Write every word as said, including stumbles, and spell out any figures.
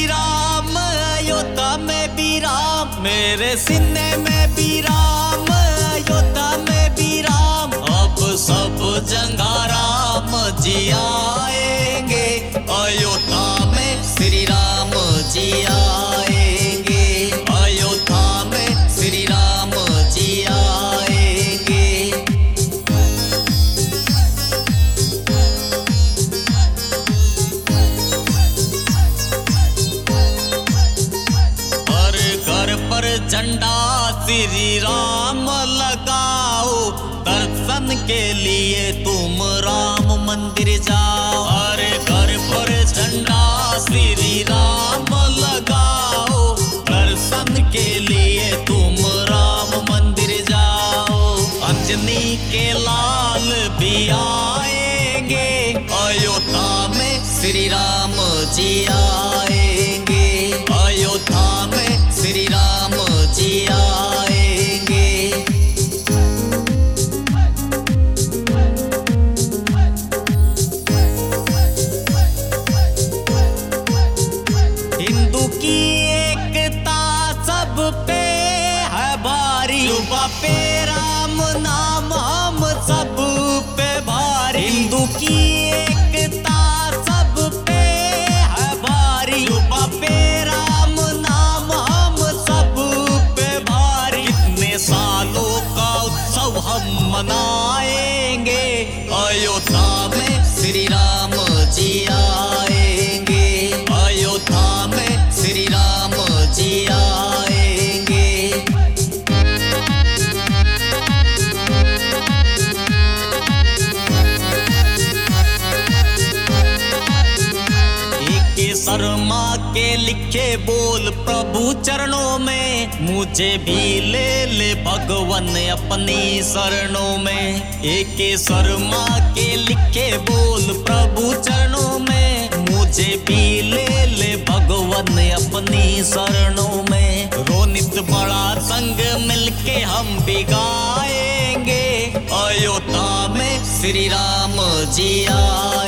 राम, अयोध्या में भी राम, मेरे सीने में भी राम, अयोध्या में भी राम। अब सब जगह राम जी आएंगे, अयोध्या में श्री राम जी आएंगे, अयोध्या में श्री राम जी आएंगे। हर घर पर झंडा श्री राम लगाओ, दर्शन के लिए तुम राम मंदिर जाओ। हर घर पर झंडा श्री राम लगाओ, दर्शन के लिए तुम राम मंदिर जाओ। अंजनी के लाल भी आएंगे, अयोध्या में श्री राम जी आएंगे, अयोध्या में श्री राम जी आएंगे। हिंदू की एकता सब पे है भारी, जुबा पे राम नाम हम सब पे भारी। हिंदू की एकता सब पे है भारी, जुबा पे राम नाम हम सब पे भारी। कितने सालों का उत्सव हम मनाएंगे, अयोध्या में श्री राम जी आएंगे, अयोध्या में श्री राम जी आएंगे। एक शर्मा के लिखे बोल प्रभु चरणों में, मुझे भी ले ले भगवन अपनी शरणों में। एक शर्मा के लिखे बोल प्रभु चरणों में, मुझे भी ले ले भगवन अपनी शरणों में। रोनित बड़ा संग मिलके हम भी गाएंगे, अयोध्या में श्री राम जी आए।